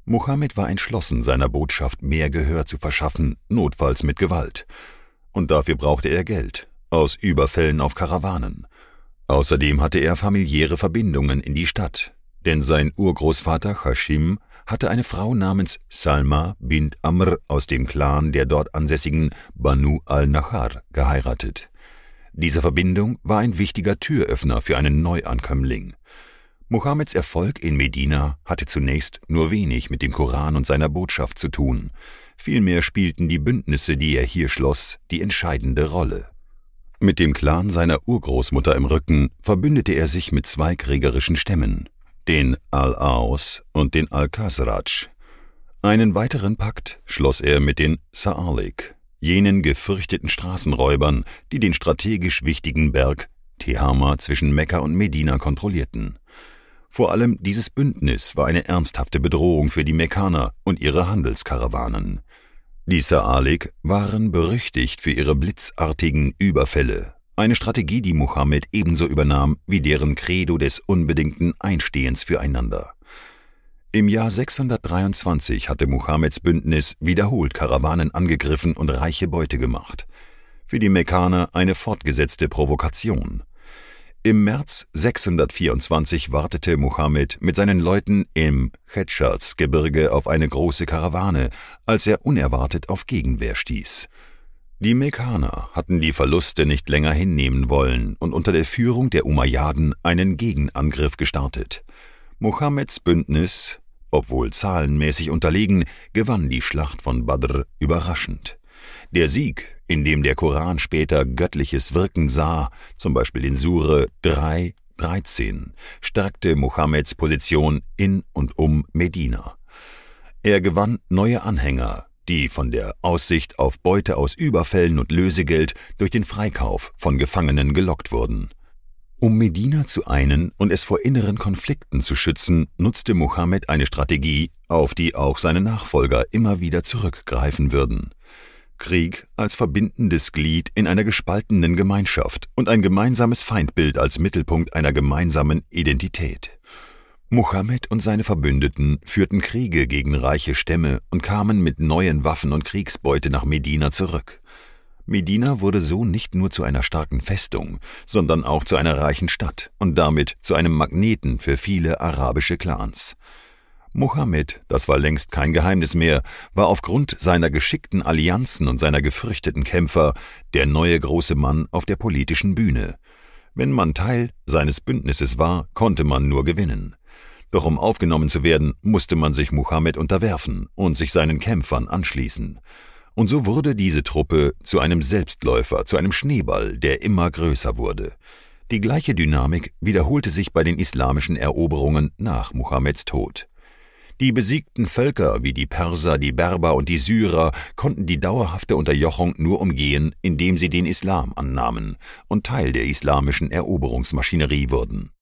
Mohammed war entschlossen, seiner Botschaft mehr Gehör zu verschaffen, notfalls mit Gewalt. Und dafür brauchte er Geld, aus Überfällen auf Karawanen. Außerdem hatte er familiäre Verbindungen in die Stadt, denn sein Urgroßvater Hashim hatte eine Frau namens Salma bint Amr aus dem Clan der dort ansässigen Banu al-Nahar geheiratet. Diese Verbindung war ein wichtiger Türöffner für einen Neuankömmling. Mohammeds Erfolg in Medina hatte zunächst nur wenig mit dem Koran und seiner Botschaft zu tun. Vielmehr spielten die Bündnisse, die er hier schloss, die entscheidende Rolle. Mit dem Clan seiner Urgroßmutter im Rücken verbündete er sich mit zwei kriegerischen Stämmen, den Al-Aus und den Al-Khazraj. Einen weiteren Pakt schloss er mit den Sa'alik, jenen gefürchteten Straßenräubern, die den strategisch wichtigen Berg Tihama zwischen Mekka und Medina kontrollierten. Vor allem dieses Bündnis war eine ernsthafte Bedrohung für die Mekkaner und ihre Handelskarawanen. Die Sa'alik waren berüchtigt für ihre blitzartigen Überfälle, eine Strategie, die Mohammed ebenso übernahm wie deren Credo des unbedingten Einstehens füreinander. Im Jahr 623 hatte Mohammeds Bündnis wiederholt Karawanen angegriffen und reiche Beute gemacht. Für die Mekkaner eine fortgesetzte Provokation. Im März 624 wartete Mohammed mit seinen Leuten im Hedschaz-Gebirge auf eine große Karawane, als er unerwartet auf Gegenwehr stieß. Die Mekkaner hatten die Verluste nicht länger hinnehmen wollen und unter der Führung der Umayyaden einen Gegenangriff gestartet. Mohammeds Bündnis, obwohl zahlenmäßig unterlegen, gewann die Schlacht von Badr überraschend. Der Sieg, in dem der Koran später göttliches Wirken sah, zum Beispiel in Sure 3,13, stärkte Mohammeds Position in und um Medina. Er gewann neue Anhänger, die von der Aussicht auf Beute aus Überfällen und Lösegeld durch den Freikauf von Gefangenen gelockt wurden. Um Medina zu einen und es vor inneren Konflikten zu schützen, nutzte Mohammed eine Strategie, auf die auch seine Nachfolger immer wieder zurückgreifen würden. Krieg als verbindendes Glied in einer gespaltenen Gemeinschaft und ein gemeinsames Feindbild als Mittelpunkt einer gemeinsamen Identität. Mohammed und seine Verbündeten führten Kriege gegen reiche Stämme und kamen mit neuen Waffen und Kriegsbeute nach Medina zurück. Medina wurde so nicht nur zu einer starken Festung, sondern auch zu einer reichen Stadt und damit zu einem Magneten für viele arabische Clans. Mohammed, das war längst kein Geheimnis mehr, war aufgrund seiner geschickten Allianzen und seiner gefürchteten Kämpfer der neue große Mann auf der politischen Bühne. Wenn man Teil seines Bündnisses war, konnte man nur gewinnen. Doch um aufgenommen zu werden, musste man sich Mohammed unterwerfen und sich seinen Kämpfern anschließen. Und so wurde diese Truppe zu einem Selbstläufer, zu einem Schneeball, der immer größer wurde. Die gleiche Dynamik wiederholte sich bei den islamischen Eroberungen nach Mohammeds Tod. Die besiegten Völker wie die Perser, die Berber und die Syrer konnten die dauerhafte Unterjochung nur umgehen, indem sie den Islam annahmen und Teil der islamischen Eroberungsmaschinerie wurden.